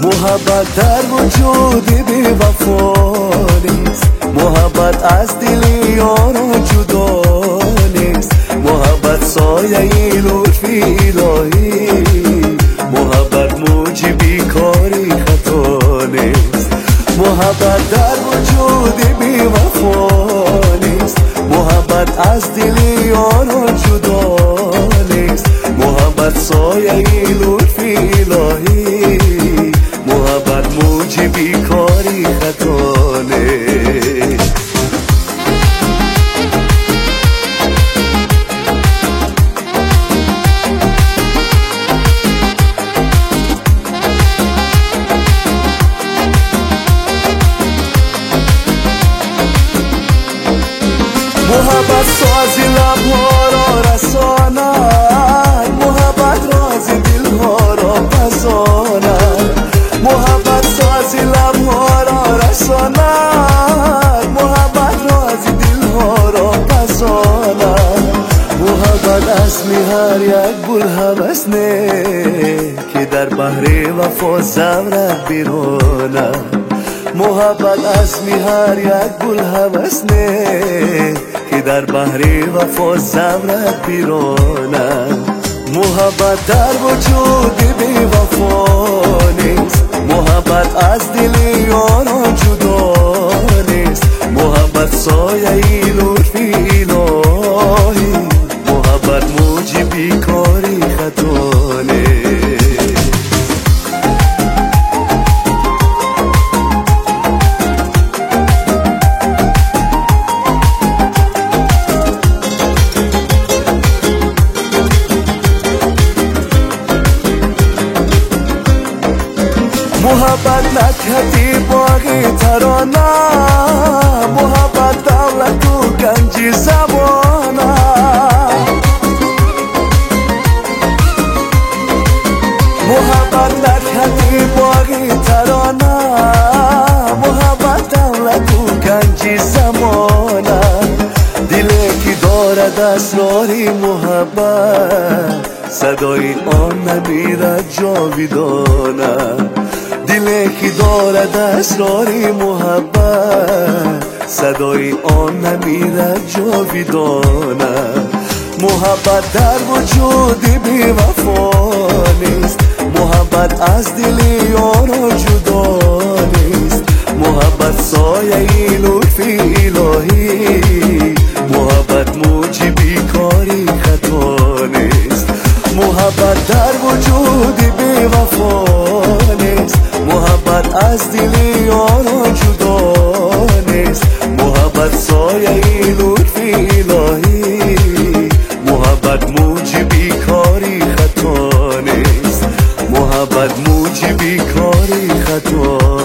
محبت در وجود بی وفا نیست، محبت از دل یاران جدا نیست، محبت سایه لطفی الهی، محبت موجبی کاری خطا نیست. محبت در وجود بی وفا نیست، محبت از دل یاران جدا نیست، محبت سایه لطفی الهی، محبت موجبی کاری خطا نیست. محبت سازی لبها را رساند، محبت رازی دلها را پساند، محبت سازی لبها را رساند، محبت رازی دلها را پساند، محبت اسمی هر یک گل هوس نه که در بحر وفا زورق بیرانند، محبت اسمی هر یک گل هوس نه که در بحر وفا زورق بیرانند. محبت در وجود بی وفا نیست، محبت از دل یاران جدا نیست، محبت سایه لطفی الهی، محبت موجبی کاری خطا نیست. محبت نکهتی باقی ترانه، محبت دولت و گنجی زبانه، محبت نکهتی باقی ترانه، محبت دولت و گنجی زمانه، دلی که دارد اسراری محبت، صدای آن نمیرد جاویدانه، دلی که دارد اسراری محبت، صدای آن نمیرد جاویدانه. محبت در وجود بی وفا نیست، محبت از دل یاران جدا نیست، محبت سایه لطفی الهی، محبت موجبی کاری خطا نیست. محبت در وجود بی وفا نیست، محبت از دل یاران جدا نیست، محبت سایه لطفی الهی، محبت موجبی کاری خطا نیست، محبت موجبی کاری خطا